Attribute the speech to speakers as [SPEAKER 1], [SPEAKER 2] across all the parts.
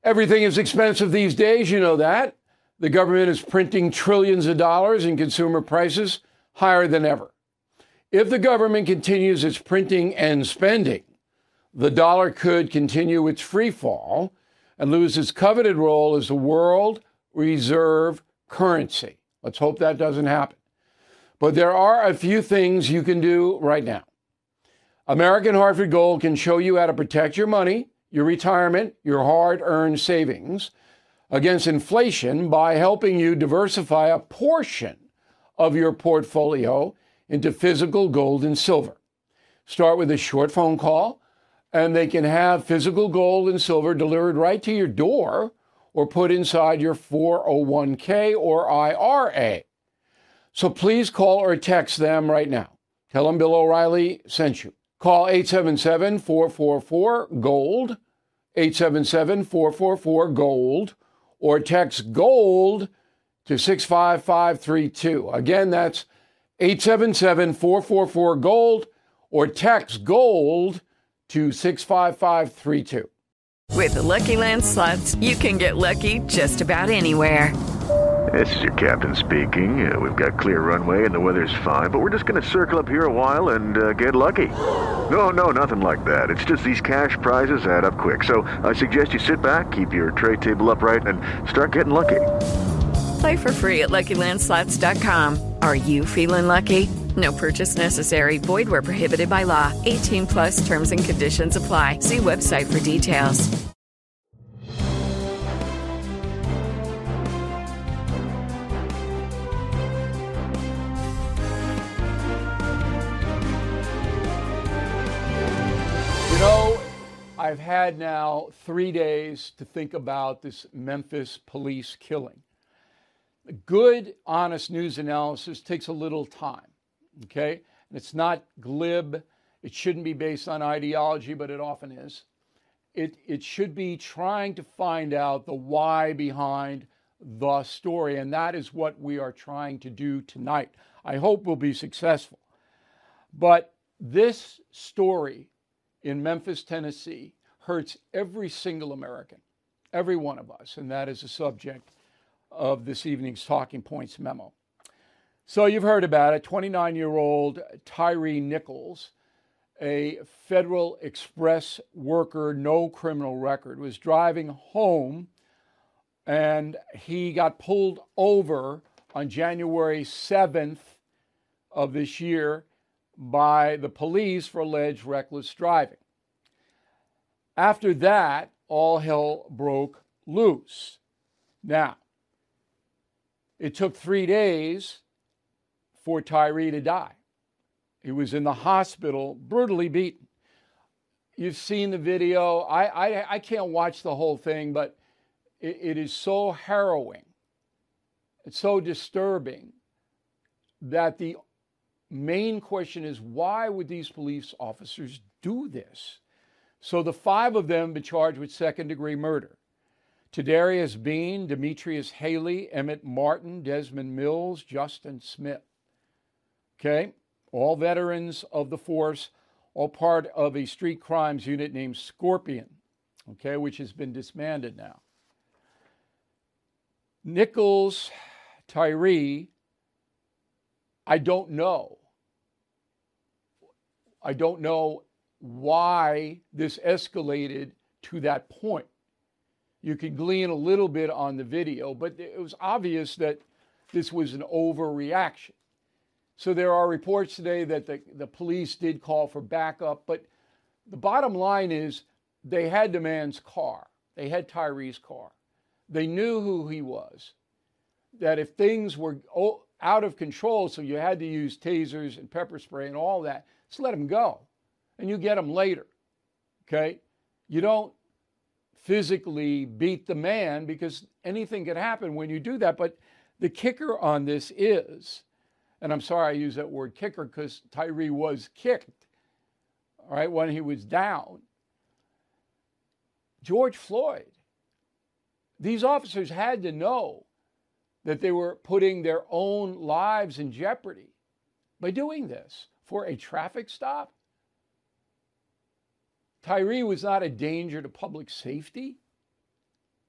[SPEAKER 1] Everything is expensive these days, you know that. The government is printing trillions of dollars and consumer prices higher than ever. If the government continues its printing and spending, the dollar could continue its free fall and lose its coveted role as the world reserve currency. Let's hope that doesn't happen. But there are a few things you can do right now. American Hartford Gold can show you how to protect your money, your retirement, your hard-earned savings against inflation by helping you diversify a portion of your portfolio into physical gold and silver. Start with a short phone call, and they can have physical gold and silver delivered right to your door or put inside your 401k or IRA. So please call or text them right now. Tell them Bill O'Reilly sent you. Call 877-444-GOLD, 877-444-GOLD, or text GOLD to 65532. Again, that's 877-444-GOLD, or text GOLD to 65532.
[SPEAKER 2] With the Lucky Land Slots, you can get lucky just about anywhere.
[SPEAKER 3] This is your captain speaking. We've got clear runway and the weather's fine, but we're just going to circle up here a while and get lucky. No, nothing like that. It's just these cash prizes add up quick. So I suggest you sit back, keep your tray table upright, and start getting lucky.
[SPEAKER 2] Play for free at LuckyLandSlots.com. Are you feeling lucky? No purchase necessary. Void where prohibited by law. 18 plus terms and conditions apply. See website for details.
[SPEAKER 1] I've had now 3 days to think about this Memphis police killing. Good, honest news analysis takes a little time, okay? And it's not glib. It shouldn't be based on ideology, but it often is. It should be trying to find out the why behind the story, and that is what we are trying to do tonight. I hope we'll be successful. But this story in Memphis, Tennessee, hurts every single American, every one of us, and that is the subject of this evening's Talking Points memo. So you've heard about it. 29-year-old Tyree Nichols, a Federal Express worker, no criminal record, was driving home, and he got pulled over on January 7th of this year by the police for alleged reckless driving. After that, all hell broke loose. Now, it took 3 days for Tyree to die. He was in the hospital, brutally beaten. You've seen the video. I can't watch the whole thing, but it is so harrowing. It's so disturbing that the main question is, why would these police officers do this? So the 5 of them been charged with second-degree murder. Tadarius Bean, Demetrius Haley, Emmett Martin, Desmond Mills, Justin Smith. Okay? All veterans of the force, all part of a street crimes unit named Scorpion, okay, which has been disbanded now. Nichols, Tyree, I don't know why this escalated to that point. You could glean a little bit on the video, but it was obvious that this was an overreaction. So there are reports today that the police did call for backup, but the bottom line is they had the man's car. They had Tyree's car. They knew who he was, that if things were out of control, so you had to use tasers and pepper spray and all that, just let him go. And you get him later, okay? You don't physically beat the man because anything can happen when you do that. But the kicker on this is, and I'm sorry I use that word kicker because Tyree was kicked, all right, when he was down. George Floyd, these officers had to know that they were putting their own lives in jeopardy by doing this for a traffic stop. Tyree was not a danger to public safety.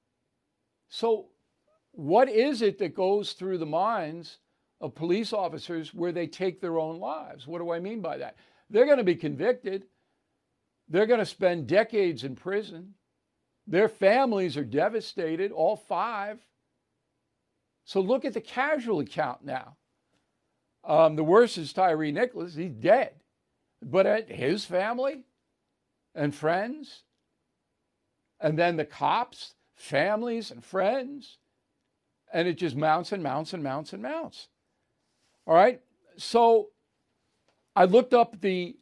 [SPEAKER 1] So what is it that goes through the minds of police officers where they take their own lives? What do I mean by that? They're going to be convicted. They're going to spend decades in prison. Their families are devastated, all 5. So look at the casualty count now. The worst is Tyree Nicholas. He's dead. But at his family and friends, and then the cops, families and friends, and it just mounts and mounts and mounts and mounts. All right? So I looked up the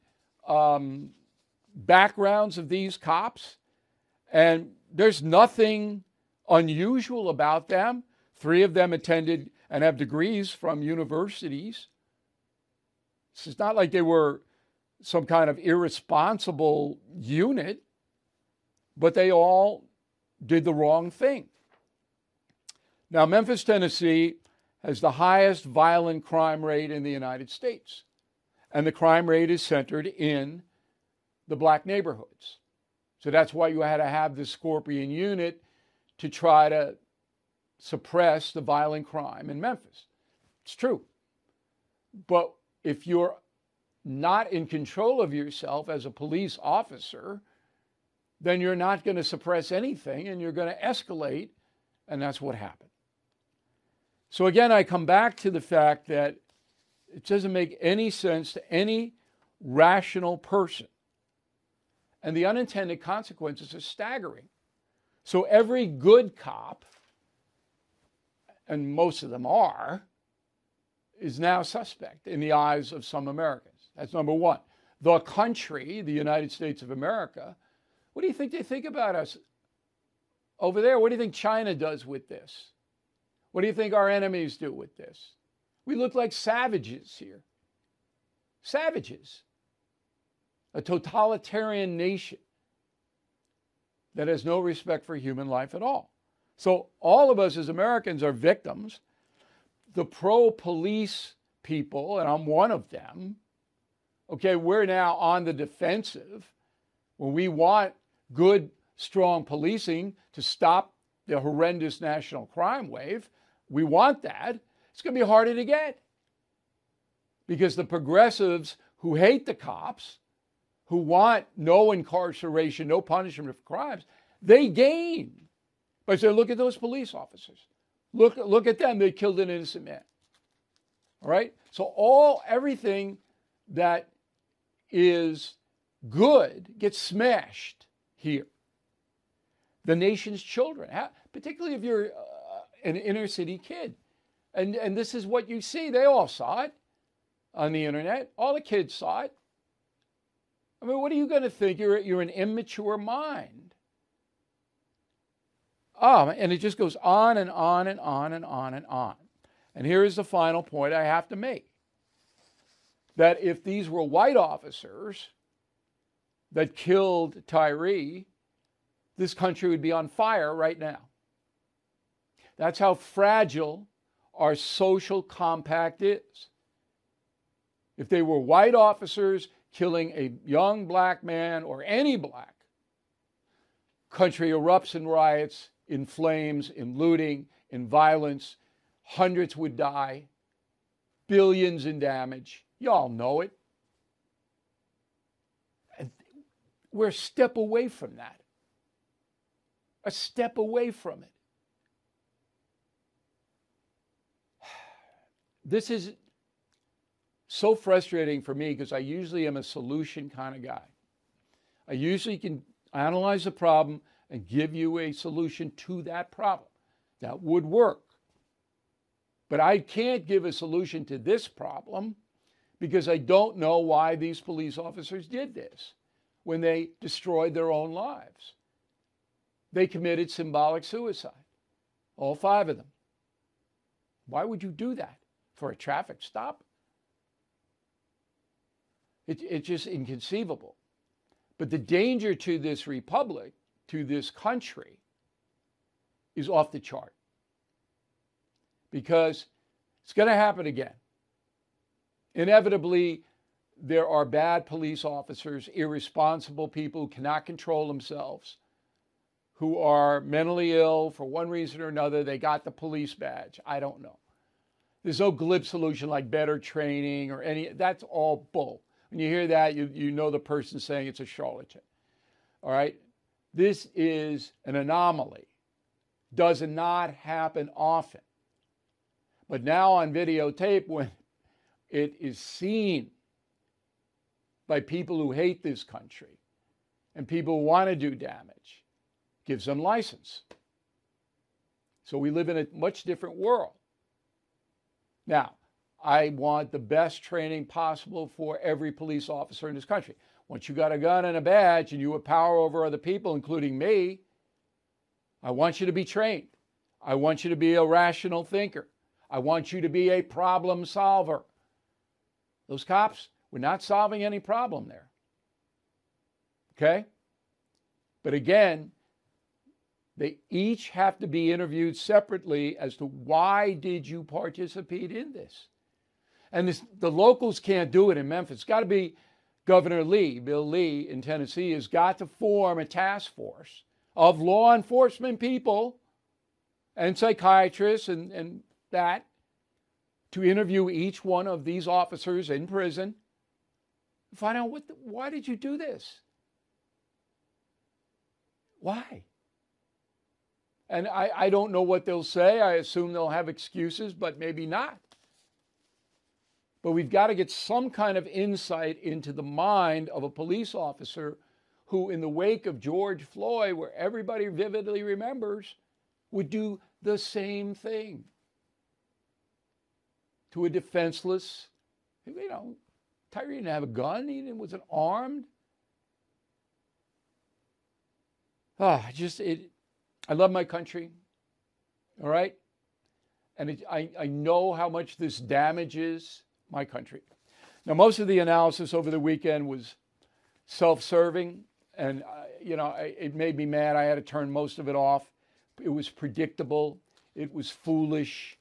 [SPEAKER 1] backgrounds of these cops, and there's nothing unusual about them. 3 of them attended and have degrees from universities. It's not like they were some kind of irresponsible unit, but they all did the wrong thing. Now, Memphis, Tennessee has the highest violent crime rate in the United States, and the crime rate is centered in the black neighborhoods. So that's why you had to have the Scorpion unit to try to suppress the violent crime in Memphis. It's true. But if you're not in control of yourself as a police officer, then you're not going to suppress anything and you're going to escalate, and that's what happened. So again, I come back to the fact that it doesn't make any sense to any rational person. And the unintended consequences are staggering. So every good cop, and most of them are, is now suspect in the eyes of some Americans. That's number one. The country, the United States of America, what do you think they think about us over there? What do you think China does with this? What do you think our enemies do with this? We look like savages here. Savages. A totalitarian nation that has no respect for human life at all. So all of us as Americans are victims. The pro-police people, and I'm one of them, okay, we're now on the defensive when we want good, strong policing to stop the horrendous national crime wave. We want that. It's going to be harder to get because the progressives who hate the cops, who want no incarceration, no punishment for crimes, they gain. But say, look at those police officers. Look at them. They killed an innocent man. All right? So everything that is good gets smashed here. The nation's children, particularly if you're an inner city kid. And this is what you see. They all saw it on the internet. All the kids saw it. I mean, what are you going to think? You're an immature mind. And it just goes on and on and on and on and on. And here is the final point I have to make. That if these were white officers that killed Tyree, this country would be on fire right now. That's how fragile our social compact is. If they were white officers killing a young black man or any black, country erupts in riots, in flames, in looting, in violence. Hundreds would die, billions in damage. Y'all know it. And we're a step away from that. A step away from it. This is so frustrating for me because I usually am a solution kind of guy. I usually can analyze the problem and give you a solution to that problem that would work. But I can't give a solution to this problem because I don't know why these police officers did this when they destroyed their own lives. They committed symbolic suicide, all 5 of them. Why would you do that? For a traffic stop? It's just inconceivable. But the danger to this republic, to this country, is off the chart. Because it's going to happen again. Inevitably, there are bad police officers, irresponsible people who cannot control themselves, who are mentally ill for one reason or another. They got the police badge. I don't know. There's no glib solution like better training or any. That's all bull. When you hear that, you know the person saying it's a charlatan. All right? This is an anomaly. Does not happen often. But now on videotape, when it is seen by people who hate this country and people who want to do damage, gives them license. So we live in a much different world. Now, I want the best training possible for every police officer in this country. Once you got a gun and a badge and you have power over other people, including me, I want you to be trained. I want you to be a rational thinker. I want you to be a problem solver. Those cops were not solving any problem there. Okay? But again, they each have to be interviewed separately as to why did you participate in this? And the locals can't do it in Memphis. It's got to be Governor Lee, Bill Lee in Tennessee, has got to form a task force of law enforcement people and psychiatrists and that to interview each one of these officers in prison, find out why did you do this? Why? And I don't know what they'll say. I assume they'll have excuses, but maybe not. But we've got to get some kind of insight into the mind of a police officer who, in the wake of George Floyd, where everybody vividly remembers, would do the same thing to a defenseless, Tyre didn't have a gun. He wasn't armed. I love my country, all right? And I know how much this damages my country. Now, most of the analysis over the weekend was self-serving, and, it made me mad. I had to turn most of it off. It was predictable. It was foolish.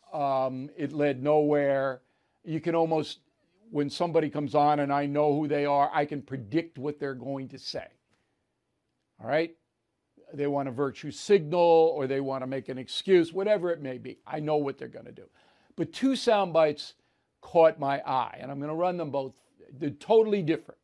[SPEAKER 1] It led nowhere. You can almost, when somebody comes on and I know who they are, I can predict what they're going to say. All right? They want a virtue signal or they want to make an excuse, whatever it may be. I know what they're going to do. But two sound bites caught my eye, and I'm going to run them both. They're totally different.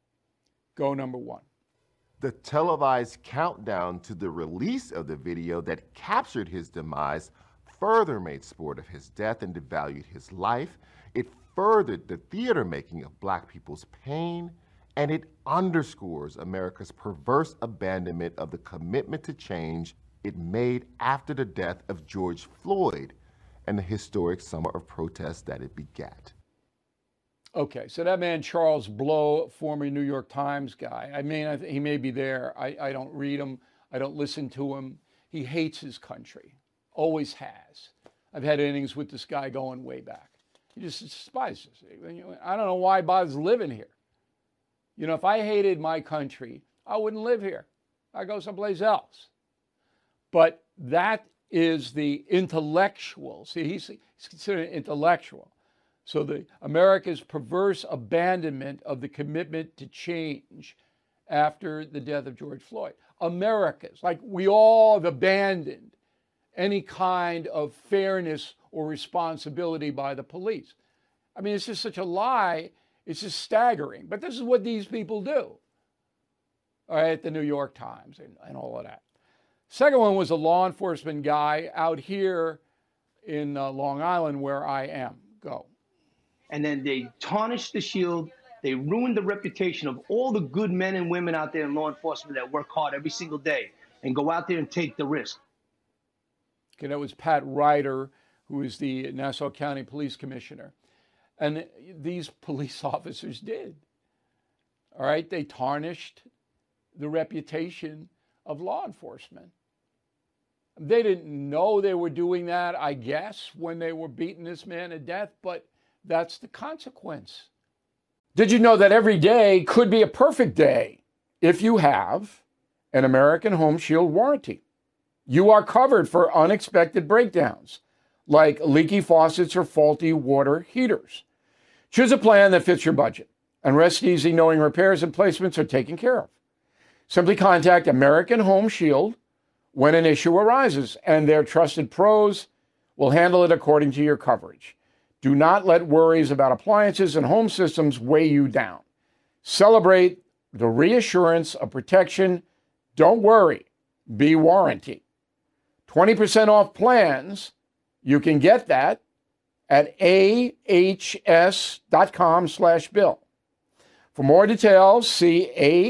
[SPEAKER 1] Go number one.
[SPEAKER 4] The televised countdown to the release of the video that captured his demise further made sport of his death and devalued his life. It furthered the theater making of Black people's pain, and it underscores America's perverse abandonment of the commitment to change it made after the death of George Floyd and the historic summer of protest that it begat.
[SPEAKER 1] Okay, so that man, Charles Blow, former New York Times guy, he may be there. I don't read him. I don't listen to him. He hates his country, always has. I've had innings with this guy going way back. He just despises it. I don't know why he bothers living here. If I hated my country, I wouldn't live here. I'd go someplace else. But that is the intellectual. See, he's considered an intellectual. So America's perverse abandonment of the commitment to change after the death of George Floyd. America's, like we all have abandoned any kind of fairness or responsibility by the police. It's just such a lie. It's just staggering. But this is what these people do. All right, the New York Times and all of that. Second one was a law enforcement guy out here in Long Island where I am. Go.
[SPEAKER 5] And then they tarnished the shield. They ruined the reputation of all the good men and women out there in law enforcement that work hard every single day and go out there and take the risk.
[SPEAKER 1] Okay, that was Pat Ryder, who is the Nassau County Police Commissioner. And these police officers did. All right, they tarnished the reputation of law enforcement. They didn't know they were doing that, I guess, when they were beating this man to death, but that's the consequence. Did you know that every day could be a perfect day if you have an American Home Shield warranty? You are covered for unexpected breakdowns, like leaky faucets or faulty water heaters. Choose a plan that fits your budget and rest easy knowing repairs and placements are taken care of. Simply contact American Home Shield when an issue arises, and their trusted pros will handle it according to your coverage. Do not let worries about appliances and home systems weigh you down. Celebrate the reassurance of protection. Don't worry, be warranty. 20% off plans. You can get that at ahs.com/bill. For more details, see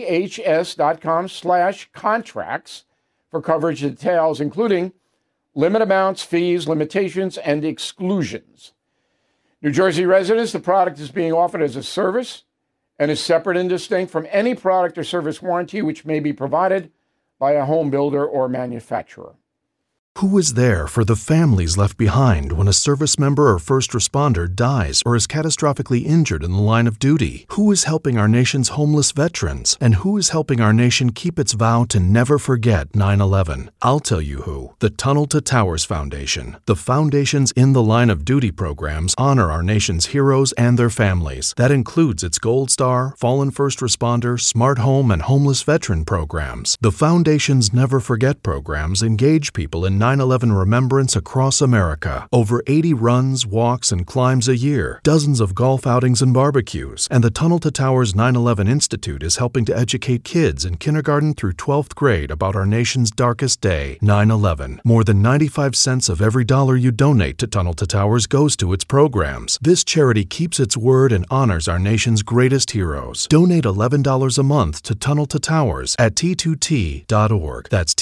[SPEAKER 1] ahs.com/contracts for coverage details, including limit amounts, fees, limitations, and exclusions. New Jersey residents, the product is being offered as a service and is separate and distinct from any product or service warranty which may be provided by a home builder or manufacturer.
[SPEAKER 6] Who is there for the families left behind when a service member or first responder dies or is catastrophically injured in the line of duty? Who is helping our nation's homeless veterans? And who is helping our nation keep its vow to never forget 9/11? I'll tell you who. The Tunnel to Towers Foundation. The foundation's In the Line of Duty programs honor our nation's heroes and their families. That includes its Gold Star, Fallen First Responder, Smart Home, and Homeless Veteran programs. The foundation's Never Forget programs engage people in 9/11 remembrance across America. Over 80 runs, walks, and climbs a year, dozens of golf outings and barbecues, and the Tunnel to Towers 9/11 Institute is helping to educate kids in kindergarten through 12th grade about our nation's darkest day, 9/11. More than 95 cents of every dollar you donate to Tunnel to Towers goes to its programs. This charity keeps its word and honors our nation's greatest heroes. Donate $11 a month to Tunnel to Towers at T2T.org. That's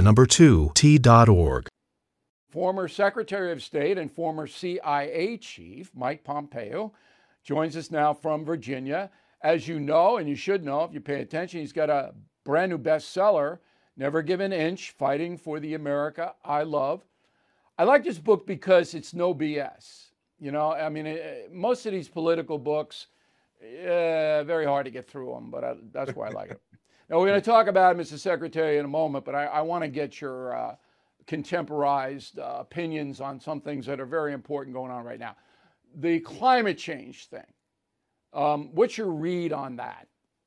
[SPEAKER 6] T2T.org.
[SPEAKER 1] Former Secretary of State and former CIA chief Mike Pompeo joins us now from Virginia. As you know, and you should know if you pay attention, he's got a brand new bestseller, Never Give an Inch, Fighting for the America I Love. I like this book because it's no BS. You know, I mean, most of these political books, very hard to get through them, but that's why I like it. Now, we're going to talk about Mr. Secretary in a moment, but I want to get your contemporized opinions on some things that are very important going on right now. The climate change thing. What's your read on that?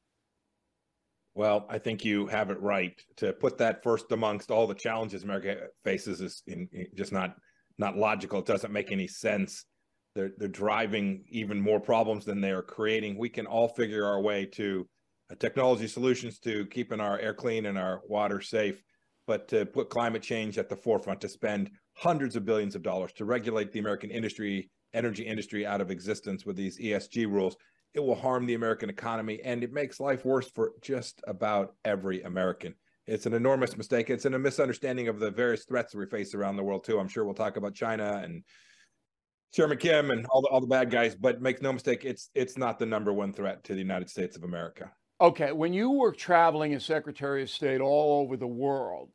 [SPEAKER 7] Well, I think you have it right. To put that first amongst all the challenges America faces is just not logical. It doesn't make any sense. They're driving even more problems than they are creating. We can all figure our way to technology solutions to keeping our air clean and our water safe. But to put climate change at the forefront, to spend hundreds of billions of dollars to regulate the American energy industry out of existence with these ESG rules, it will harm the American economy, and it makes life worse for just about every American. It's an enormous mistake. It's a misunderstanding of the various threats that we face around the world, too. I'm sure we'll talk about China and Chairman Kim and all the bad guys, but make no mistake, it's not the number one threat to the United States of America.
[SPEAKER 1] Okay, when you were traveling as Secretary of State all over the world,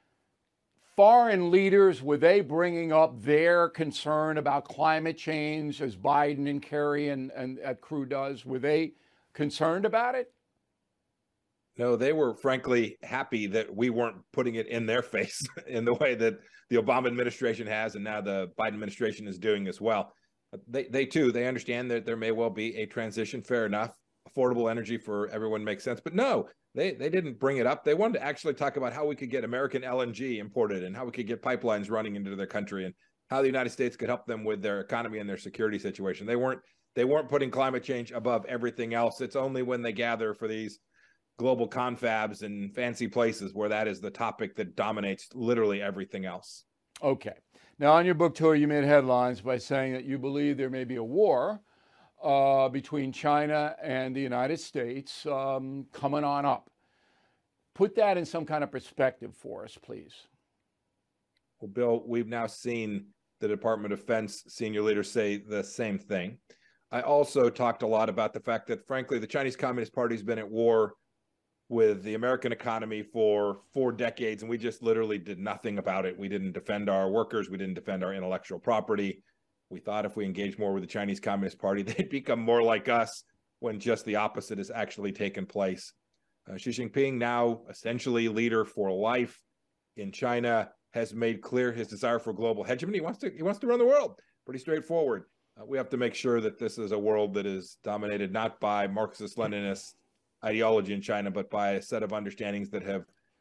[SPEAKER 1] foreign leaders, were they bringing up their concern about climate change as Biden and Kerry and at Crew does? Were they concerned about it?
[SPEAKER 7] No, they were frankly happy that we weren't putting it in their face in the way that the Obama administration has, and now the Biden administration is doing as well. They too, they understand that there may well be a transition, fair enough. Affordable energy for everyone makes sense. But no, they didn't bring it up. They wanted to actually talk about how we could get American LNG imported and how we could get pipelines running into their country and how the United States could help them with their economy and their security situation. They weren't putting climate change above everything else. It's only when they gather for these global confabs and fancy places where that is the topic that dominates literally everything else.
[SPEAKER 1] Okay. Now, on your book tour, you made headlines by saying that you believe there may be a war between China and the United States coming on up. Put that in some kind of perspective for us, please.
[SPEAKER 7] Well, Bill, we've now seen the Department of Defense senior leaders say the same thing. I also talked a lot about the fact that, frankly, the Chinese Communist Party has been at war with the American economy for 4 decades, and we just literally did nothing about it. We didn't defend our workers. We didn't defend our intellectual property. We thought if we engaged more with the Chinese Communist Party, they'd become more like us, when just the opposite has actually taken place. Xi Jinping, now essentially leader for life in China, has made clear his desire for global hegemony. He wants to run the world. Pretty straightforward. We have to make sure that this is a world that is dominated not by Marxist-Leninist ideology in China, but by a set of understandings that have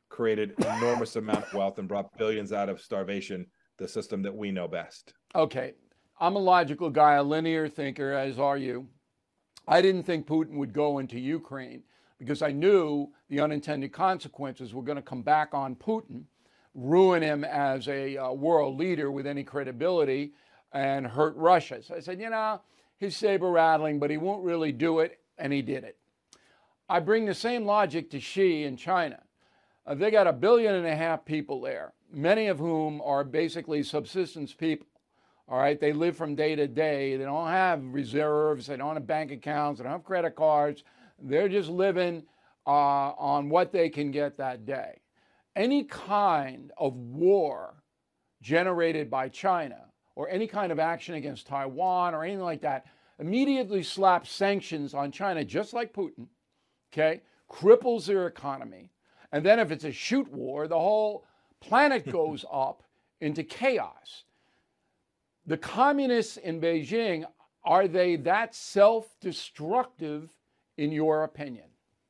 [SPEAKER 7] created enormous amount of wealth and brought billions out of starvation, the system that we know best.
[SPEAKER 1] Okay, I'm a logical guy, a linear thinker, as are you. I didn't think Putin would go into Ukraine because I knew the unintended consequences were going to come back on Putin, ruin him as a world leader with any credibility, and hurt Russia. So I said, he's saber rattling, but he won't really do it, and he did it. I bring the same logic to Xi in China. They got 1.5 billion people there, many of whom are basically subsistence people. All right, they live from day to day. They don't have reserves. They don't have bank accounts. They don't have credit cards. They're just living on what they can get that day. Any kind of war generated by China or any kind of action against Taiwan or anything like that immediately slaps sanctions on China, just like Putin, okay, cripples their economy. And then if it's a shoot war, the whole planet goes up into chaos. The communists in Beijing, are they that self-destructive in your opinion?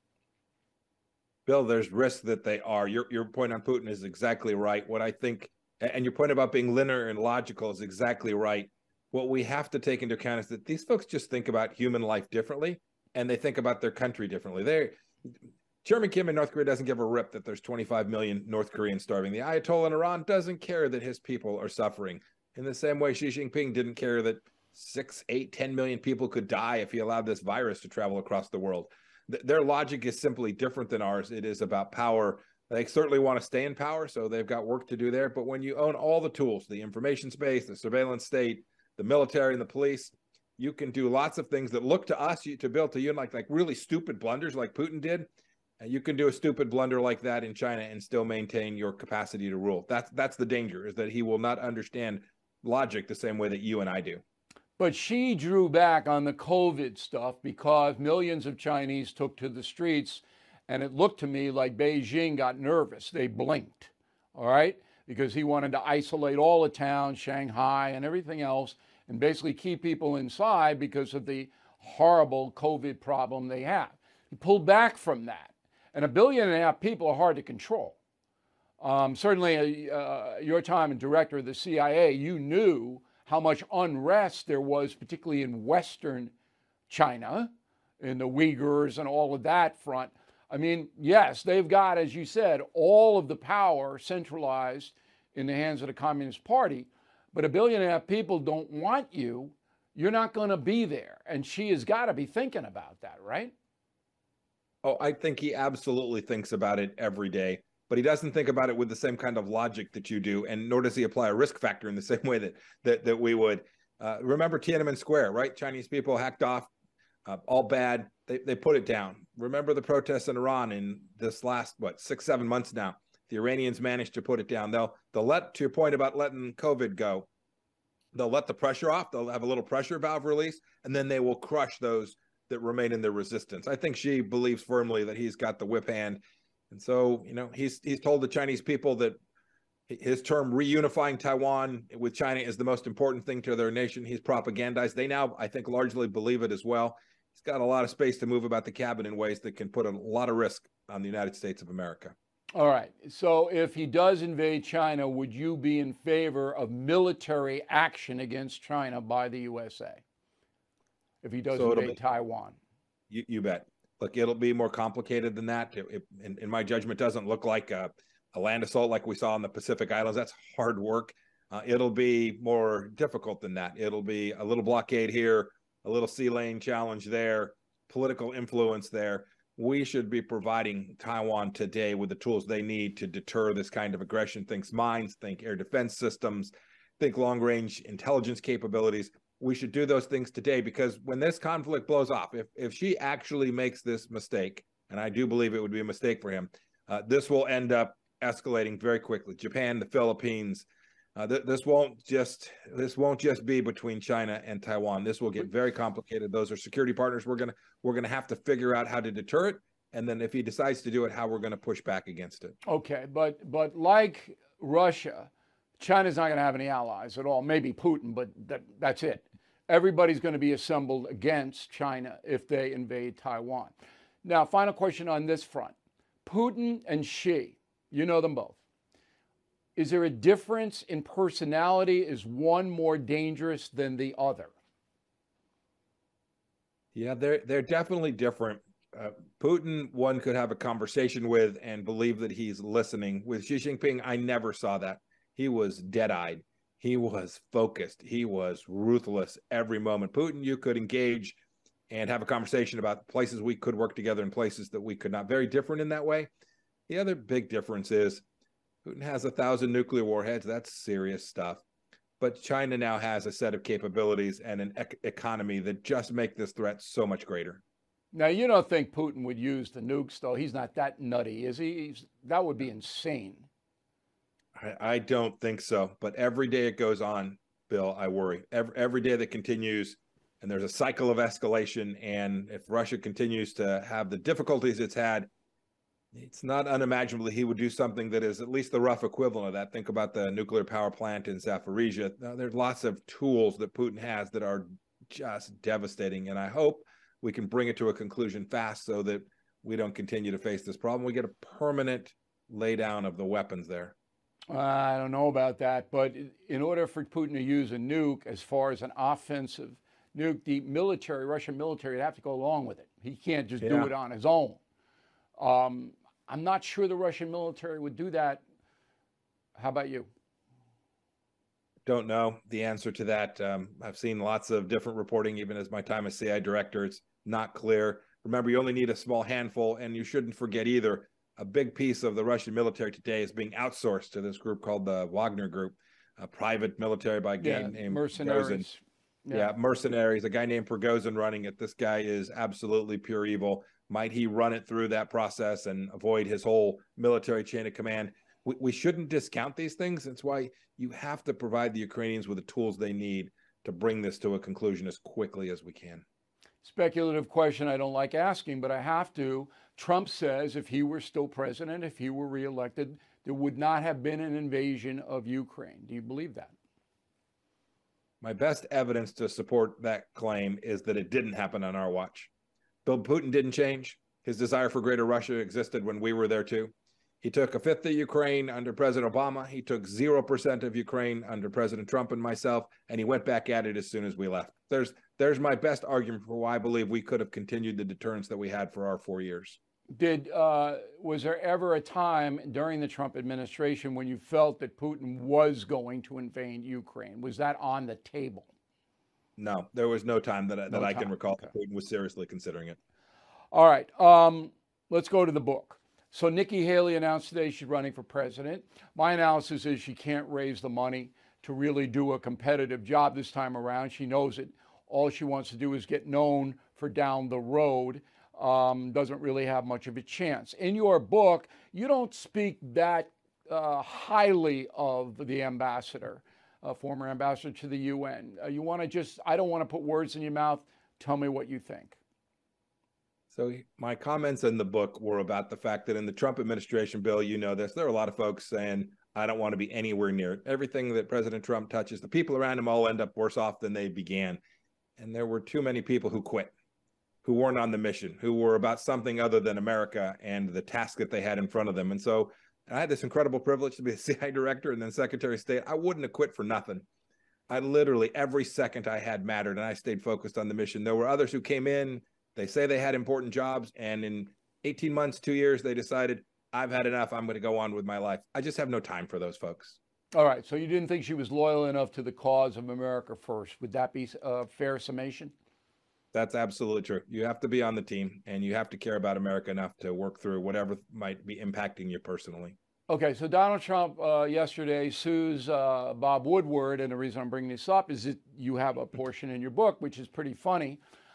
[SPEAKER 7] Bill, there's risk that they are. Your point on Putin is exactly right. What I think, and your point about being linear and logical is exactly right. What we have to take into account is that these folks just think about human life differently, and they think about their country differently. Chairman Kim in North Korea doesn't give a rip that there's 25 million North Koreans starving. The Ayatollah in Iran doesn't care that his people are suffering. In the same way, Xi Jinping didn't care that 6, 8, 10 million people could die if he allowed this virus to travel across the world. Their logic is simply different than ours. It is about power. They certainly want to stay in power, so they've got work to do there. But when you own all the tools, the information space, the surveillance state, the military, and the police, you can do lots of things that look to us, to Bill, to you, like really stupid blunders like Putin did. And you can do a stupid blunder like that in China and still maintain your capacity to rule. That's the danger, is that he will not understand logic the same way that you and I do.
[SPEAKER 1] But Xi drew back on the COVID stuff because millions of Chinese took to the streets, and it looked to me like Beijing got nervous. They blinked, all right, because he wanted to isolate all the towns, Shanghai and everything else, and basically keep people inside because of the horrible COVID problem they have. He pulled back from that. And 1.5 billion people are hard to control. Certainly, your time as director of the CIA, you knew how much unrest there was, particularly in Western China, in the Uyghurs and all of that front. I mean, yes, they've got, as you said, all of the power centralized in the hands of the Communist Party, but 1.5 billion people don't want you. You're not going to be there. And Xi has got to be thinking about that, right?
[SPEAKER 7] Oh, I think he absolutely thinks about it every day, but he doesn't think about it with the same kind of logic that you do, and nor does he apply a risk factor in the same way that we would. Remember Tiananmen Square, right? Chinese people hacked off, all bad. They put it down. Remember the protests in Iran in this last, 6, 7 months now? The Iranians managed to put it down. They'll let, to your point about letting COVID go, they'll let the pressure off. They'll have a little pressure valve release, and then they will crush those that remain in their resistance. I think Xi believes firmly that he's got the whip hand. And so, he's told the Chinese people that his term reunifying Taiwan with China is the most important thing to their nation. He's propagandized. They now, I think, largely believe it as well. He's got a lot of space to move about the cabinet in ways that can put a lot of risk on the United States of America.
[SPEAKER 1] All right. So if he does invade China, would you be in favor of military action against China by the USA? If he does invade Taiwan?
[SPEAKER 7] You bet. Look, it'll be more complicated than that. In my judgment, doesn't look like a land assault like we saw in the Pacific Islands. That's hard work. It'll be more difficult than that. It'll be a little blockade here, a little sea lane challenge there, political influence there. We should be providing Taiwan today with the tools they need to deter this kind of aggression. Think mines, think air defense systems, think long-range intelligence capabilities. We should do those things today, because when this conflict blows off, if Xi actually makes this mistake, and I do believe it would be a mistake for him, this will end up escalating very quickly. Japan, the Philippines, this won't just be between China and Taiwan. This will get very complicated. Those are security partners. We're gonna have to figure out how to deter it, and then if he decides to do it, how we're going to push back against it.
[SPEAKER 1] Okay, but like Russia, China's not going to have any allies at all. Maybe Putin, but that's it. Everybody's going to be assembled against China if they invade Taiwan. Now, final question on this front. Putin and Xi, You know them both. Is there a difference in personality? Is one more dangerous than the other?
[SPEAKER 7] Yeah, they're definitely different. Putin, one could have a conversation with and believe that he's listening. With Xi Jinping, I never saw that. He was dead-eyed. He was focused. He was ruthless every moment. Putin, you could engage and have a conversation about places we could work together and places that we could not. Very different in that way. The other big difference is Putin has 1,000 nuclear warheads. That's serious stuff. But China now has a set of capabilities and an economy that just make this threat so much greater.
[SPEAKER 1] Now, you don't think Putin would use the nukes, though? He's not that nutty, is he? That would be insane.
[SPEAKER 7] I don't think so. But every day it goes on, Bill, I worry. Every day that continues, and there's a cycle of escalation. And if Russia continues to have the difficulties it's had, it's not unimaginable that he would do something that is at least the rough equivalent of that. Think about the nuclear power plant in Zaporizhia. Now, there's lots of tools that Putin has that are just devastating. And I hope we can bring it to a conclusion fast so that we don't continue to face this problem. We get a permanent laydown of the weapons there.
[SPEAKER 1] I don't know about that. But in order for Putin to use a nuke as far as an offensive nuke, the military, Russian military, would have to go along with it. He can't just do it on his own. I'm not sure the Russian military would do that. How about you?
[SPEAKER 7] Don't know the answer to that. I've seen lots of different reporting, even as my time as CI director. It's not clear. Remember, you only need a small handful, and you shouldn't forget either. A big piece of the Russian military today is being outsourced to this group called the Wagner Group, a private military by a guy named
[SPEAKER 1] mercenaries.
[SPEAKER 7] Yeah, mercenaries. A guy named Prigozhin running it. This guy is absolutely pure evil. Might he run it through that process and avoid his whole military chain of command? We shouldn't discount these things. That's why you have to provide the Ukrainians with the tools they need to bring this to a conclusion as quickly as we can.
[SPEAKER 1] Speculative question I don't like asking, but I have to. Trump says if he were still president, if he were reelected, there would not have been an invasion of Ukraine. Do you believe that?
[SPEAKER 7] My best evidence to support that claim is that it didn't happen on our watch. Bill Putin didn't change. His desire for greater Russia existed when we were there too. He took a fifth of Ukraine under President Obama. He took 0% of Ukraine under President Trump and myself, and he went back at it as soon as we left. There's my best argument for why I believe we could have continued the deterrence that we had for our 4 years.
[SPEAKER 1] Was there ever a time during the Trump administration when you felt that Putin was going to invade Ukraine? Was that on the table?
[SPEAKER 7] No, there was no time that I can recall that Putin was seriously considering it.
[SPEAKER 1] All right, let's go to the book. So Nikki Haley announced today she's running for president. My analysis is she can't raise the money to really do a competitive job this time around. She knows it. All she wants to do is get known for down the road. Doesn't really have much of a chance. In your book, you don't speak that highly of the ambassador, former ambassador to the UN. You want to I don't want to put words in your mouth. Tell me what you think.
[SPEAKER 7] So my comments in the book were about the fact that in the Trump administration, Bill, you know this, there are a lot of folks saying, I don't want to be anywhere near it. Everything that President Trump touches, the people around him all end up worse off than they began. And there were too many people who quit, who weren't on the mission, who were about something other than America and the task that they had in front of them. And so I had this incredible privilege to be a CIA director and then Secretary of State. I wouldn't have quit for nothing. I literally, every second I had mattered, and I stayed focused on the mission. There were others who came in. They say they had important jobs, and in 18 months, 2 years, they decided, I've had enough. I'm going to go on with my life. I just have no time for those folks.
[SPEAKER 1] All right. So you didn't think she was loyal enough to the cause of America first. Would that be a fair summation?
[SPEAKER 7] That's absolutely true. You have to be on the team, and you have to care about America enough to work through whatever might be impacting you personally.
[SPEAKER 1] Okay. So Donald Trump yesterday sues Bob Woodward. And the reason I'm bringing this up is that you have a portion in your book, which is pretty funny,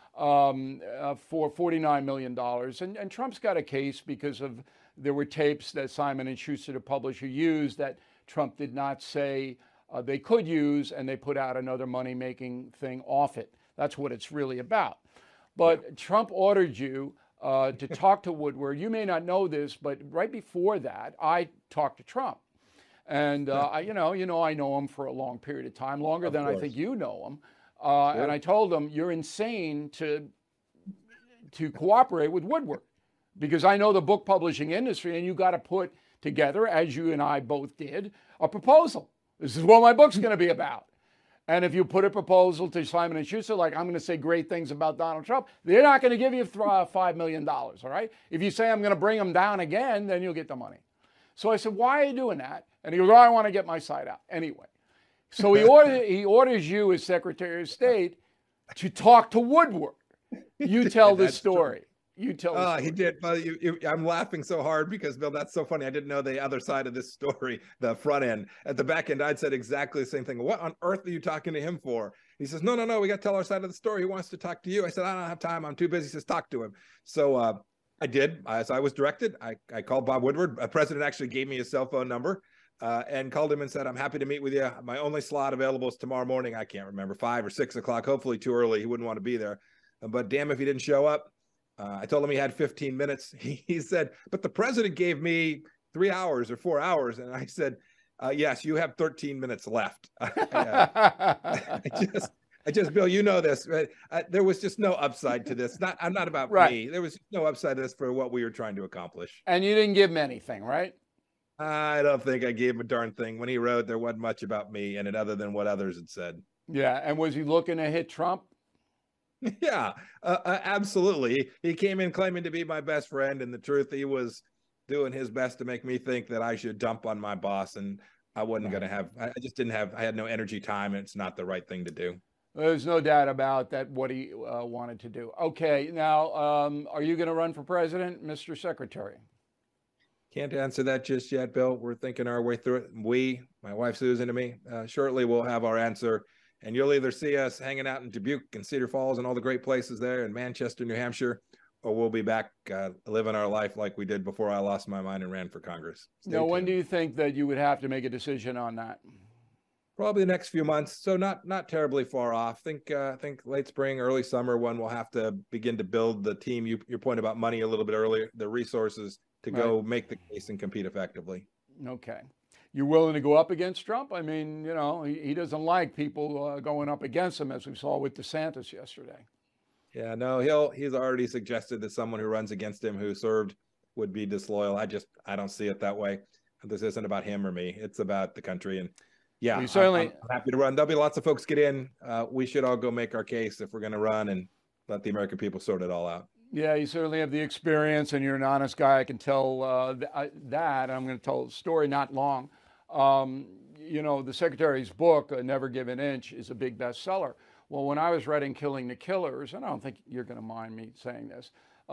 [SPEAKER 1] for $49 million. And Trump's got a case because there were tapes that Simon & Schuster, the publisher, used that Trump did not say they could use, and they put out another money-making thing off it. That's what it's really about. But Trump ordered you to talk to Woodward. You may not know this, but right before that, I talked to Trump. And, I know him for a long period of time, longer than I think you know him. And I told him, you're insane to cooperate with Woodward, because I know the book publishing industry, and you got to together, as you and I both did, a proposal. This is what my book's going to be about. And if you put a proposal to Simon & Schuster, like I'm going to say great things about Donald Trump, they're not going to give you $5 million, all right? If you say I'm going to bring him down again, then you'll get the money. So I said, why are you doing that? And he goes, oh, I want to get my side out. Anyway, so he orders you as Secretary of State to talk to Woodward. You tell the story. True. You tell the story.
[SPEAKER 7] He did. But I'm laughing so hard because, Bill, that's so funny. I didn't know the other side of this story, the front end. At the back end, I'd said exactly the same thing. What on earth are you talking to him for? He says, no, we got to tell our side of the story. He wants to talk to you. I said, I don't have time. I'm too busy. He says, talk to him. So I did, as I was directed. I called Bob Woodward. The president actually gave me his cell phone number and called him and said, I'm happy to meet with you. My only slot available is tomorrow morning. I can't remember, 5 or 6 o'clock, hopefully too early. He wouldn't want to be there. But damn if he didn't show up. I told him he had 15 minutes. He said, but the president gave me 3 hours or 4 hours. And I said, yes, you have 13 minutes left. I just, Bill, you know this. There was just no upside to this. I'm not about me. There was no upside to this for what we were trying to accomplish.
[SPEAKER 1] And you didn't give him anything, right?
[SPEAKER 7] I don't think I gave him a darn thing. When he wrote, there wasn't much about me in it other than what others had said.
[SPEAKER 1] Yeah. And was he looking to hit Trump?
[SPEAKER 7] Yeah, absolutely. He came in claiming to be my best friend, and the truth, he was doing his best to make me think that I should dump on my boss, and I wasn't going to have. I just didn't have. I had no energy, time, and it's not the right thing to do.
[SPEAKER 1] There's no doubt about that. What he wanted to do. Okay, now are you going to run for president, Mr. Secretary?
[SPEAKER 7] Can't answer that just yet, Bill. We're thinking our way through it. We, my wife Susan, and me, shortly we'll have our answer. And you'll either see us hanging out in Dubuque and Cedar Falls and all the great places there in Manchester, New Hampshire, or we'll be back living our life like we did before I lost my mind and ran for Congress.
[SPEAKER 1] Now, when do you think that you would have to make a decision on that?
[SPEAKER 7] Probably the next few months. So not terribly far off. Think late spring, early summer when we'll have to begin to build the team. Your point about money a little bit earlier, the resources to go make the case and compete effectively.
[SPEAKER 1] Okay. You're willing to go up against Trump? I mean, you know, he doesn't like people going up against him, as we saw with DeSantis yesterday.
[SPEAKER 7] Yeah, no, he's already suggested that someone who runs against him who served would be disloyal. I don't see it that way. This isn't about him or me. It's about the country. And yeah, I'm happy to run. There'll be lots of folks get in. We should all go make our case if we're going to run and let the American people sort it all out.
[SPEAKER 1] Yeah, you certainly have the experience, and you're an honest guy. I can tell that. I'm going to tell a story not long. You know, the Secretary's book, Never Give an Inch, is a big bestseller. Well, when I was writing Killing the Killers, and I don't think you're going to mind me saying this,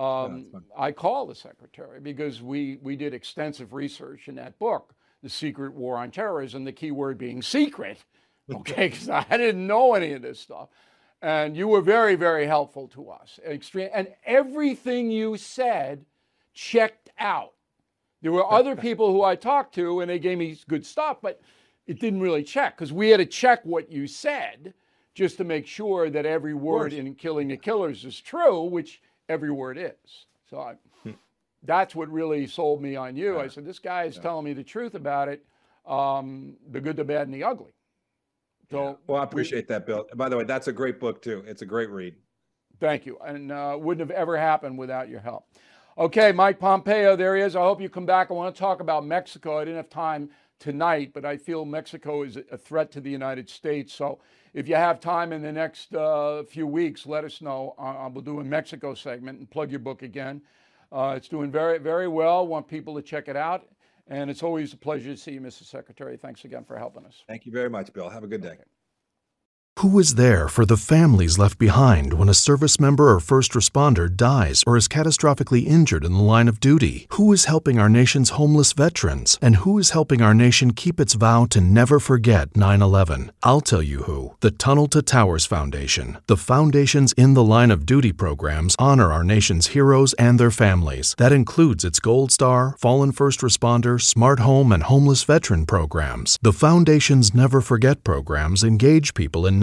[SPEAKER 1] I called the Secretary because we did extensive research in that book, The Secret War on Terrorism, the key word being secret, okay, because I didn't know any of this stuff. And you were very, very helpful to us. And everything you said checked out. There were other people who I talked to, and they gave me good stuff, but it didn't really check, because we had to check what you said just to make sure that every word in Killing the Killers is true, which every word is. So that's what really sold me on you. I said, this guy is telling me the truth about it, the good, the bad, and the ugly. So,
[SPEAKER 7] well, I appreciate that, Bill. By the way, that's a great book, too. It's a great read.
[SPEAKER 1] Thank you. And wouldn't have ever happened without your help. Okay, Mike Pompeo, there he is. I hope you come back. I want to talk about Mexico. I didn't have time tonight, but I feel Mexico is a threat to the United States. So if you have time in the next few weeks, let us know. We'll do a Mexico segment and plug your book again. It's doing very, very well. Want people to check it out. And it's always a pleasure to see you, Mr. Secretary. Thanks again for helping us.
[SPEAKER 7] Thank you very much, Bill. Have a good day.
[SPEAKER 1] Okay.
[SPEAKER 6] Who is there for the families left behind when a service member or first responder dies or is catastrophically injured in the line of duty? Who is helping our nation's homeless veterans? And who is helping our nation keep its vow to never forget 9/11? I'll tell you who. The Tunnel to Towers Foundation. The foundation's In the Line of Duty programs honor our nation's heroes and their families. That includes its Gold Star, Fallen First Responder, Smart Home, and Homeless Veteran programs. The foundation's Never Forget programs engage people in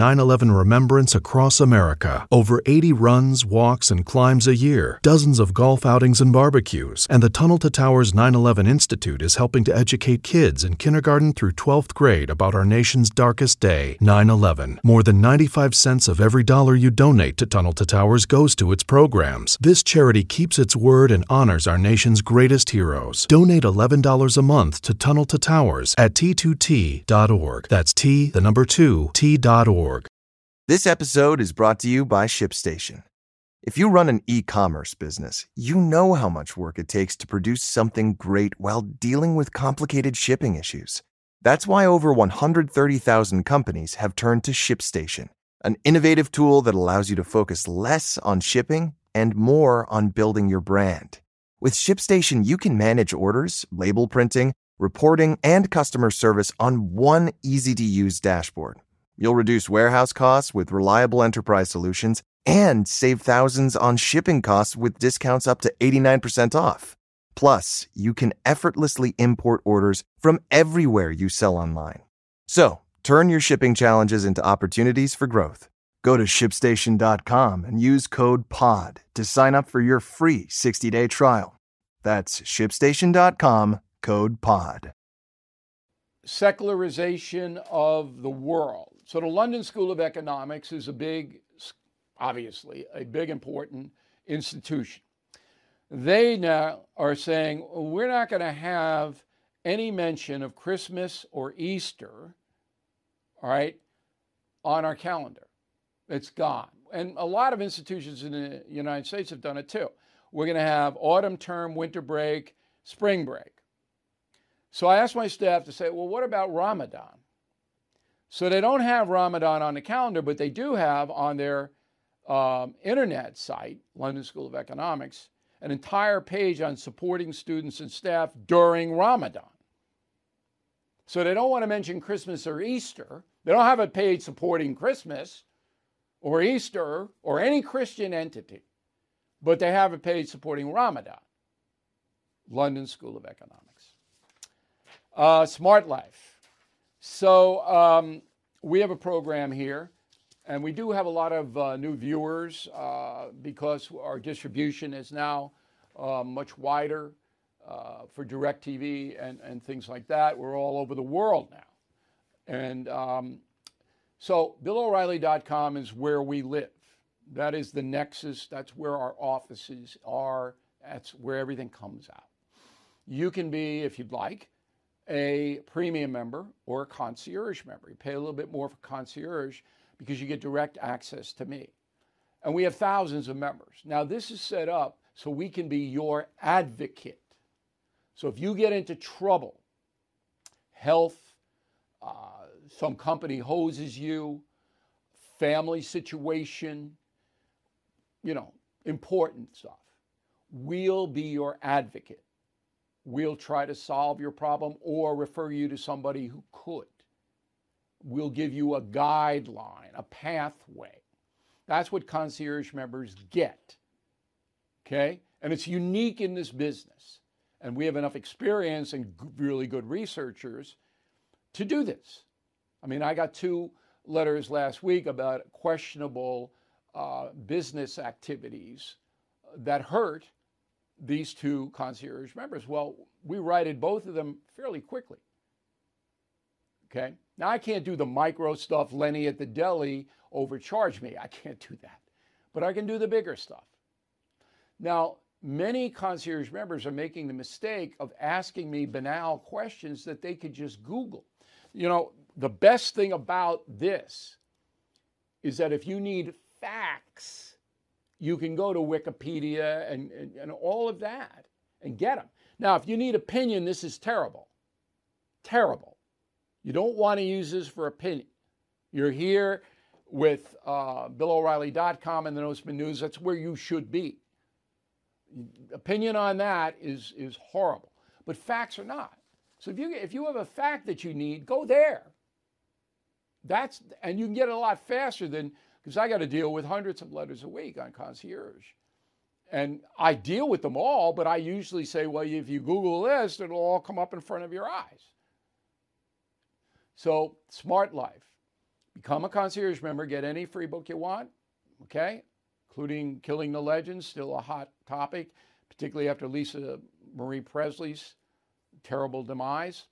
[SPEAKER 6] 9/11 remembrance across America. Over 80 runs, walks, and climbs a year, dozens of golf outings and barbecues, and the Tunnel to Towers 9/11 Institute is helping to educate kids in kindergarten through 12th grade about our nation's darkest day, 9/11. More than 95 cents of every dollar you donate to Tunnel to Towers goes to its programs. This charity keeps its word and honors our nation's greatest heroes. Donate $11 a month to Tunnel to Towers at T2T.org. That's T2T.org.
[SPEAKER 8] This episode is brought to you by ShipStation. If you run an e-commerce business, you know how much work it takes to produce something great while dealing with complicated shipping issues. That's why over 130,000 companies have turned to ShipStation, an innovative tool that allows you to focus less on shipping and more on building your brand. With ShipStation, you can manage orders, label printing, reporting, and customer service on one easy-to-use dashboard. You'll reduce warehouse costs with reliable enterprise solutions and save thousands on shipping costs with discounts up to 89% off. Plus, you can effortlessly import orders from everywhere you sell online. So, turn your shipping challenges into opportunities for growth. Go to ShipStation.com and use code POD to sign up for your free 60-day trial. That's ShipStation.com, code POD.
[SPEAKER 1] Secularization of the world. So the London School of Economics is obviously a big, important institution. They now are saying, we're not going to have any mention of Christmas or Easter, all right, on our calendar. It's gone. And a lot of institutions in the United States have done it too. We're going to have autumn term, winter break, spring break. So I asked my staff to say, well, what about Ramadan? So they don't have Ramadan on the calendar, but they do have on their internet site, London School of Economics, an entire page on supporting students and staff during Ramadan. So they don't want to mention Christmas or Easter. They don't have a page supporting Christmas or Easter or any Christian entity, but they have a page supporting Ramadan. London School of Economics. Smart Life. So we have a program here, and we do have a lot of new viewers because our distribution is now much wider for DirecTV and things like that. We're all over the world now. And so BillO'Reilly.com is where we live. That is the nexus. That's where our offices are. That's where everything comes out. You can be, if you'd like, a premium member or a concierge member. You pay a little bit more for concierge because you get direct access to me. And we have thousands of members. Now, this is set up so we can be your advocate. So if you get into trouble, health, some company hoses you, family situation, important stuff, we'll be your advocate. We'll try to solve your problem or refer you to somebody who could. We'll give you a guideline, a pathway. That's what concierge members get, okay? And it's unique in this business. And we have enough experience and really good researchers to do this. I mean, I got 2 letters last week about questionable business activities that hurt these 2 concierge members. Well, we righted both of them fairly quickly. Okay? Now, I can't do the micro stuff. Lenny at the deli overcharged me. I can't do that. But I can do the bigger stuff. Now, many concierge members are making the mistake of asking me banal questions that they could just Google. The best thing about this is that if you need facts, you can go to Wikipedia and all of that and get them. Now, if you need opinion, this is terrible. Terrible. You don't want to use this for opinion. You're here with BillO'Reilly.com and the Nosman News. That's where you should be. Opinion on that is horrible. But facts are not. So if you have a fact that you need, go there. And you can get it a lot faster than, because I got to deal with hundreds of letters a week on concierge. And I deal with them all, but I usually say, well, if you Google this, it'll all come up in front of your eyes. So Smart Life. Become a concierge member, get any free book you want, okay? Including Killing the Legends, still a hot topic, particularly after Lisa Marie Presley's terrible demise.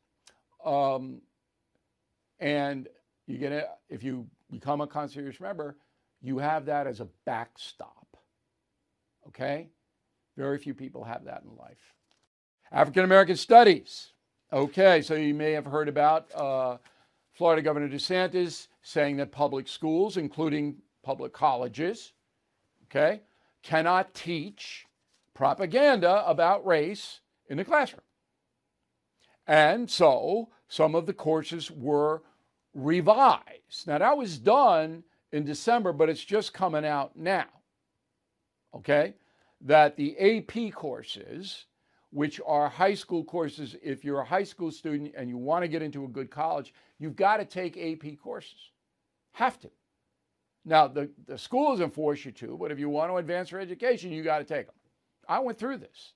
[SPEAKER 1] And you get if you become a concierge member, you have that as a backstop, okay? Very few people have that in life. African American Studies. Okay, so you may have heard about Florida Governor DeSantis saying that public schools, including public colleges, okay, cannot teach propaganda about race in the classroom. And so some of the courses were revised. Now, that was done in December, but it's just coming out now, okay, that the AP courses, which are high school courses, if you're a high school student and you want to get into a good college, you've got to take AP courses. Have to. Now, the school doesn't force you to, but if you want to advance your education, you got to take them. I went through this.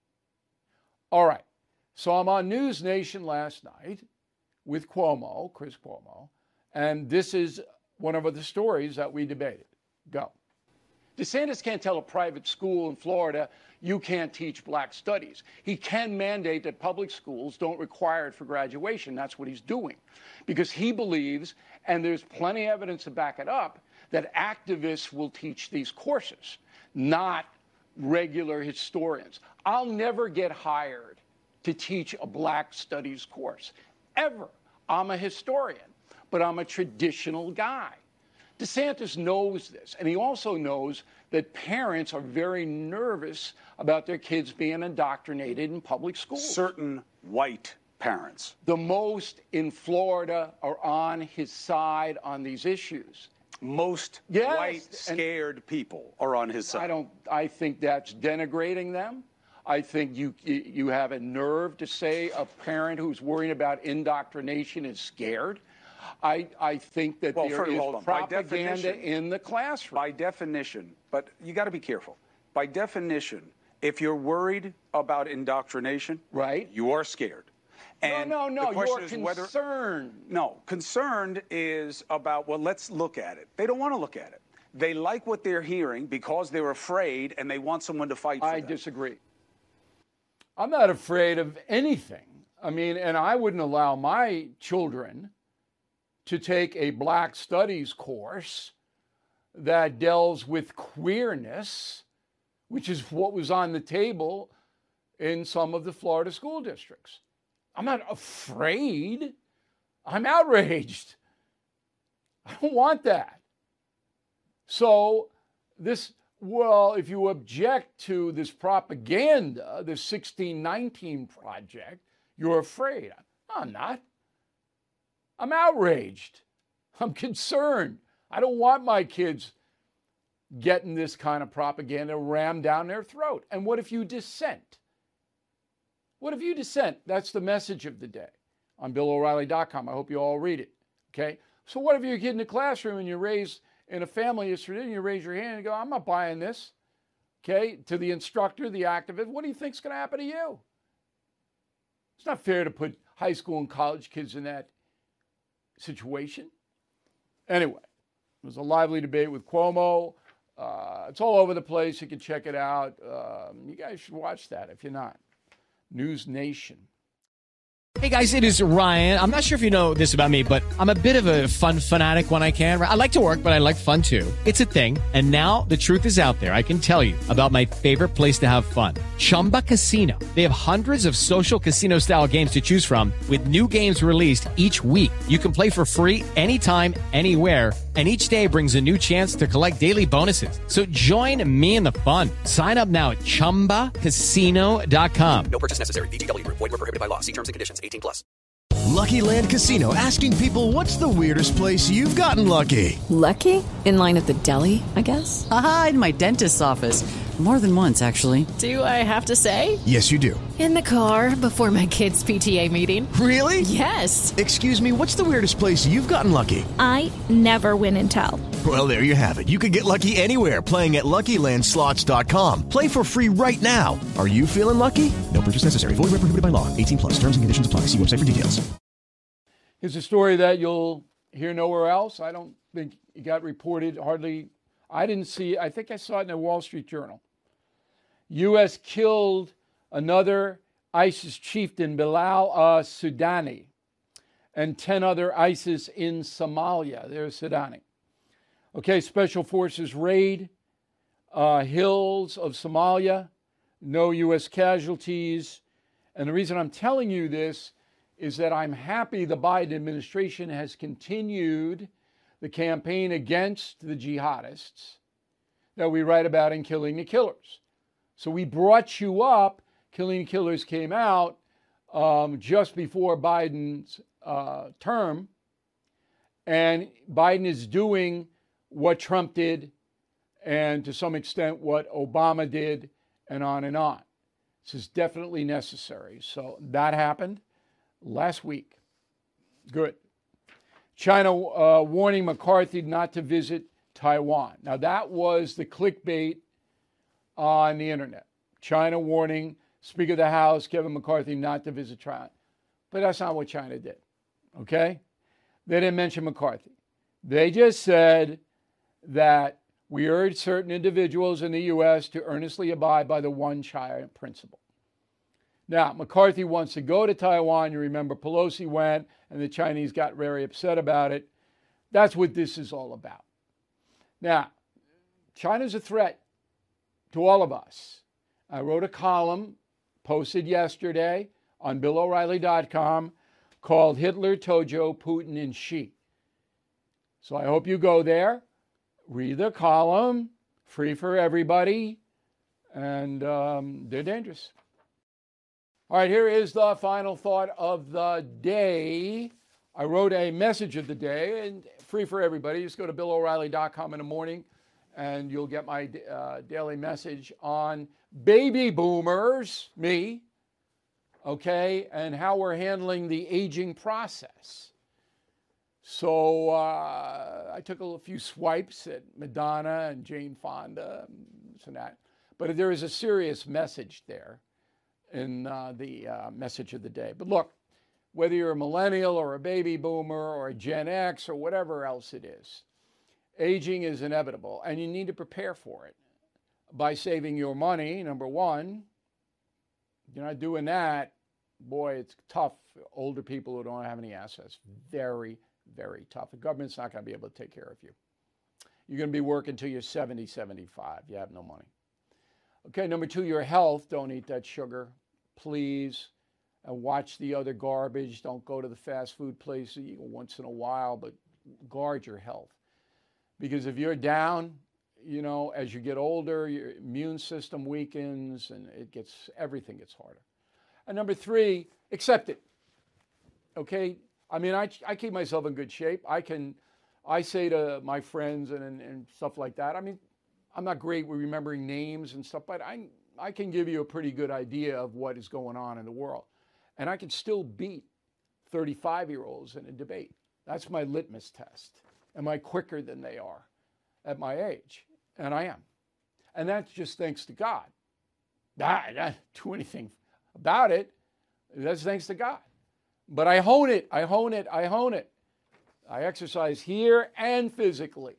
[SPEAKER 1] All right. So I'm on News Nation last night with Cuomo, Chris Cuomo, and this is one of the stories that we debated. Go. DeSantis can't tell a private school in Florida, you can't teach black studies. He can mandate that public schools don't require it for graduation. That's what he's doing. Because he believes, and there's plenty of evidence to back it up, that activists will teach these courses, not regular historians. I'll never get hired to teach a black studies course, ever. I'm a historian, but I'm a traditional guy. DeSantis knows this, and he also knows that parents are very nervous about their kids being indoctrinated in public schools.
[SPEAKER 9] Certain white parents.
[SPEAKER 1] The most in Florida are on his side on these issues.
[SPEAKER 9] Most white, scared people are on his side.
[SPEAKER 1] I think that's denigrating them. I think you have a nerve to say a parent who's worrying about indoctrination is scared. I think that there is propaganda in the classroom.
[SPEAKER 9] By definition, but you got to be careful. By definition, if you're worried about indoctrination,
[SPEAKER 1] right,
[SPEAKER 9] you are scared. And
[SPEAKER 1] no, you're concerned.
[SPEAKER 9] No, concerned is about, well, let's look at it. They don't want to look at it. They like what they're hearing because they're afraid and they want someone to fight for them.
[SPEAKER 1] I disagree. I'm not afraid of anything. I mean, and I wouldn't allow my children to take a Black Studies course that delves with queerness, which is what was on the table in some of the Florida school districts. I'm not afraid. I'm outraged. I don't want that. So if you object to this propaganda, this 1619 project, you're afraid. No, I'm not. I'm outraged. I'm concerned. I don't want my kids getting this kind of propaganda rammed down their throat. And what if you dissent? What if you dissent? That's the message of the day on BillO'Reilly.com. I hope you all read it, okay? So what if you're a kid in the classroom and you're raised in a family history and you raise your hand and go, I'm not buying this, okay? To the instructor, the activist, what do you think's going to happen to you? It's not fair to put high school and college kids in that situation. Anyway, it was a lively debate with Cuomo. It's all over the place. You can check it out. You guys should watch that if you're not. News Nation.
[SPEAKER 10] Hey guys, it is Ryan. I'm not sure if you know this about me, but I'm a bit of a fun fanatic when I can. I like to work, but I like fun too. It's a thing. And now the truth is out there. I can tell you about my favorite place to have fun. Chumba Casino. They have hundreds of social casino style games to choose from with new games released each week. You can play for free anytime, anywhere. And each day brings a new chance to collect daily bonuses. So join me in the fun. Sign up now at ChumbaCasino.com.
[SPEAKER 11] No purchase necessary. VGW. Void where prohibited by law. See terms and conditions. 18+.
[SPEAKER 12] Lucky Land Casino, asking people, what's the weirdest place you've gotten lucky?
[SPEAKER 2] Lucky? In line at the deli, I guess?
[SPEAKER 13] Aha, in my dentist's office. More than once, actually.
[SPEAKER 2] Do I have to say?
[SPEAKER 12] Yes, you do.
[SPEAKER 14] In the car before my kids' PTA meeting.
[SPEAKER 12] Really?
[SPEAKER 14] Yes.
[SPEAKER 12] Excuse me, what's the weirdest place you've gotten lucky?
[SPEAKER 15] I never win and tell.
[SPEAKER 12] Well, there you have it. You can get lucky anywhere, playing at LuckyLandSlots.com. Play for free right now. Are you feeling lucky? No purchase necessary. Void where prohibited by law. 18+. Terms and conditions apply. See website for details.
[SPEAKER 1] Here's a story that you'll Here, nowhere else. I don't think it got reported hardly. I didn't see it. I think I saw it in the Wall Street Journal. U.S. killed another ISIS chieftain, Bilal Sudani, and 10 other ISIS in Somalia. There's Sudani. Okay, Special Forces raid hills of Somalia. No U.S. casualties. And the reason I'm telling you this is that I'm happy the Biden administration has continued the campaign against the jihadists that we write about in Killing the Killers. So we brought you up. Killing the Killers came out just before Biden's term. And Biden is doing what Trump did and to some extent what Obama did and on and on. This is definitely necessary. So that happened last week. Good. China warning McCarthy not to visit Taiwan. Now, that was the clickbait on the internet. China warning Speaker of the House, Kevin McCarthy, not to visit China. But that's not what China did, okay? They didn't mention McCarthy. They just said that we urge certain individuals in the U.S. to earnestly abide by the one-China principle. Now, McCarthy wants to go to Taiwan. You remember Pelosi went, and the Chinese got very upset about it. That's what this is all about. Now, China's a threat to all of us. I wrote a column posted yesterday on BillO'Reilly.com called Hitler, Tojo, Putin, and Xi. So I hope you go there, read the column, free for everybody, and they're dangerous. All right, here is the final thought of the day. I wrote a message of the day, and free for everybody. Just go to BillO'Reilly.com in the morning, and you'll get my daily message on baby boomers, me, okay, and how we're handling the aging process. So I took a few swipes at Madonna and Jane Fonda and this and that. But there is a serious message there in the message of the day. But look, whether you're a millennial or a baby boomer or a Gen X or whatever else it is, aging is inevitable, and you need to prepare for it by saving your money, number one. You're not doing that, boy, it's tough for older people who don't have any assets. Very, very tough. The government's not going to be able to take care of you. You're going to be working until you're 70, 75. You have no money. Okay, number two, your health. Don't eat that sugar, please. And watch the other garbage. Don't go to the fast food place once in a while, but guard your health. Because if you're down, you know, as you get older, your immune system weakens and everything gets harder. And number three, accept it. Okay? I mean, I keep myself in good shape. I say to my friends and stuff like that, I mean, I'm not great with remembering names and stuff, but I can give you a pretty good idea of what is going on in the world. And I can still beat 35-year-olds in a debate. That's my litmus test. Am I quicker than they are at my age? And I am. And that's just thanks to God. I don't do anything about it. That's thanks to God. But I hone it. I hone it. I hone it. I exercise here and physically.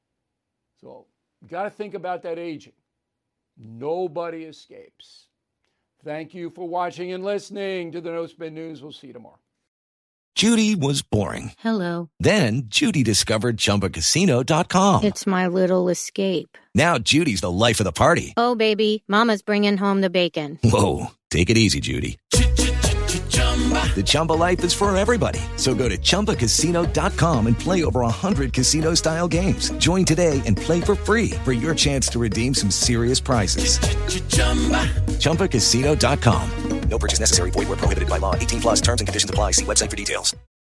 [SPEAKER 1] So you got to think about that aging. Nobody escapes. Thank you for watching and listening to the No Spin News. We'll see you tomorrow.
[SPEAKER 16] Judy was boring.
[SPEAKER 17] Hello.
[SPEAKER 16] Then Judy discovered ChumbaCasino.com.
[SPEAKER 17] It's my little escape.
[SPEAKER 16] Now Judy's the life of the party.
[SPEAKER 17] Oh, baby, mama's bringing home the bacon.
[SPEAKER 16] Whoa, take it easy, Judy. The Chumba life is for everybody. So go to ChumbaCasino.com and play over 100 casino-style games. Join today and play for free for your chance to redeem some serious prizes. ChumbaCasino.com.
[SPEAKER 11] No purchase necessary. Void where prohibited by law. 18+ terms and conditions apply. See website for details.